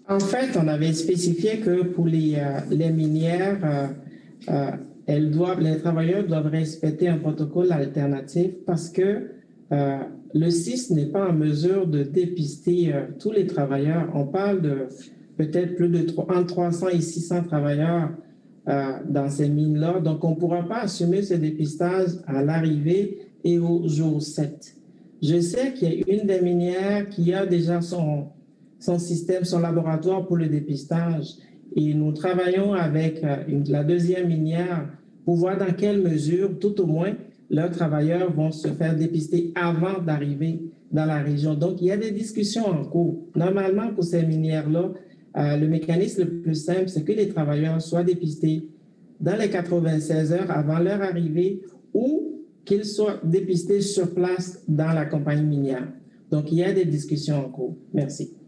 En fait, on avait spécifié que pour les minières, les travailleurs doivent respecter un protocole alternatif parce que euh, le SIS n'est pas en mesure de dépister tous les travailleurs. On parle de peut-être plus de entre 300 et 600 travailleurs dans ces mines-là. Donc, on ne pourra pas assumer ce dépistage à l'arrivée et au jour 7. Je sais qu'il y a une des minières qui a déjà son système, son laboratoire pour le dépistage. Et nous travaillons avec la deuxième minière pour voir dans quelle mesure, tout au moins, leurs travailleurs vont se faire dépister avant d'arriver dans la région. Donc, il y a des discussions en cours. Normalement, pour ces minières-là, le mécanisme le plus simple, c'est que les travailleurs soient dépistés dans les 96 heures avant leur arrivée ou qu'ils soient dépistés sur place dans la compagnie minière. Donc, il y a des discussions en cours. Merci.